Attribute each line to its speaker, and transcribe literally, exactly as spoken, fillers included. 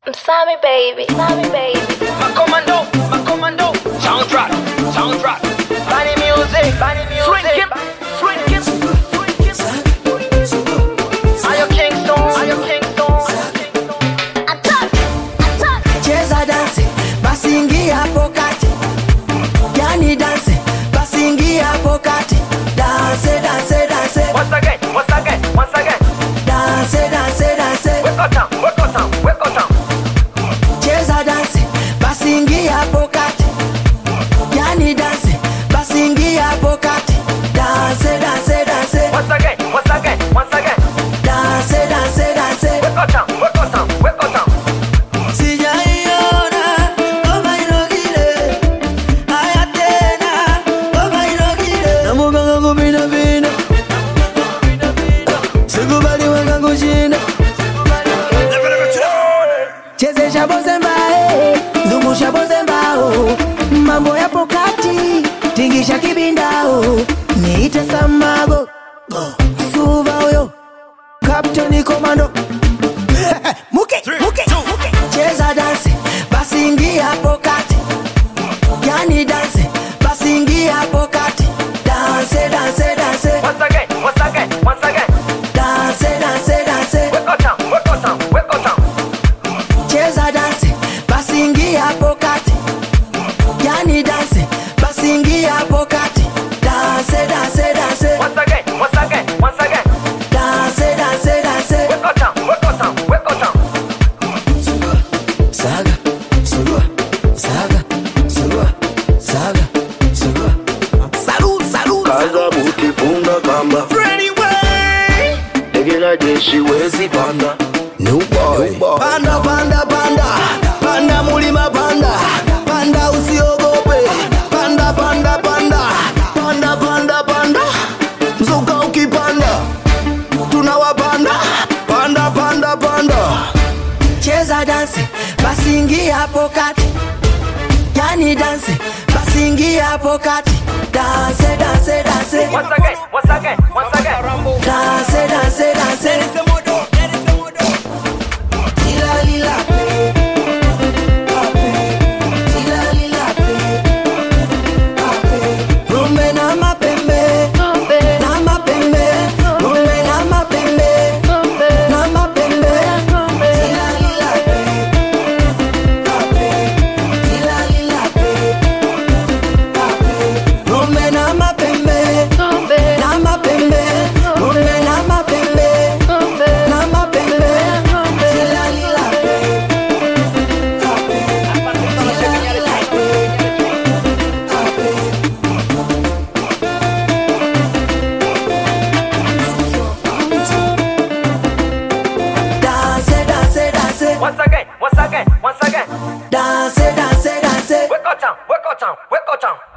Speaker 1: I'm Sammy baby, Sammy baby.
Speaker 2: My commando, my commando. Soundtrack, soundtrack. Bunny music, bunny music. Shrinking, shrinking, shrinking. Are you Kingston? Are you Kingston?
Speaker 1: Attack, attack.
Speaker 3: Cheza dance, basi ingia hapo kati. Yani dance, basi ingia hapo kati. Dance, dance, dance.
Speaker 2: Once again, once again, once again.
Speaker 3: Dance, dance, dance.
Speaker 2: Wake up town, wake up town, wake up town.
Speaker 3: Cheza dance, basi ingia hapo kati. Yani dance, basi ingia hapo kati. Dance, dance, dance.
Speaker 2: Once again, once again, once again.
Speaker 3: Dance, dance, dance.
Speaker 2: Wake up town, wake up town, wake up town.
Speaker 3: Sijaiona kama inogile. Haya tena kama inogile. Na muganga ngubina bina. Sikubali wangangu jina. Chezesha bozemba eh, zungusha bozemba oh. Mambo yapo kati, tingisha kibinda oh. Niite Samago, Suva oyo, Captain Commando. Muke, muke, muke. Cheza dance, basi ingia hapo kati. Yani dance, basi ingia hapo kati. Dance, dance, dance.
Speaker 2: Once again, once again, once again.
Speaker 3: Dance, dance, dance.
Speaker 2: Wake up town, wake up town, wake up town.
Speaker 3: Cheza dance, basi ingia hapo kati. Yani dance, basi ingia hapo kati. Dance, dance, dance.
Speaker 2: Once again, once again, once again.
Speaker 3: Dance, dance, dance.
Speaker 2: Wake up town, wake up town, wake up town.
Speaker 3: Saga, Surua, Saga, Surua, Saga, Surua. Salud, salud.
Speaker 4: Kaza buti funga kamba.
Speaker 3: Freddy way.
Speaker 4: Tegela jeshi wezi panda. New boy.
Speaker 3: Panda, panda, panda. Panda mulima panda. Panda usiogope. Panda, panda, panda. Panda, panda, panda. Mzuka ukipanda, tunawapanda. Panda, panda, panda. Cheza dance, basi ingia hapo kati. Yani dance, basi ingia hapo kati. Dance, dance, dance.
Speaker 2: Once again, once again, once again.
Speaker 3: Dance, dance, dance. Lila, lila, pe. Ape. Lila, lila, pe. Ape. Rumbe na mapembe. Na mapembe. Rumbe na mapembe. Na mapembe. Lila, lila, pe. Ape. Lila, lila, pe. Ape. Rumbe na mapembe. Na mapembe. Rumbe na mapembe. Na mapembe. Lila, lila, pe. Ape. Lila, lila, pe. Ape. Dance, dance, dance.
Speaker 2: Once again, once again, once again.
Speaker 3: Dance, dance, dance.
Speaker 2: Wake up town, wake up town, wake up town.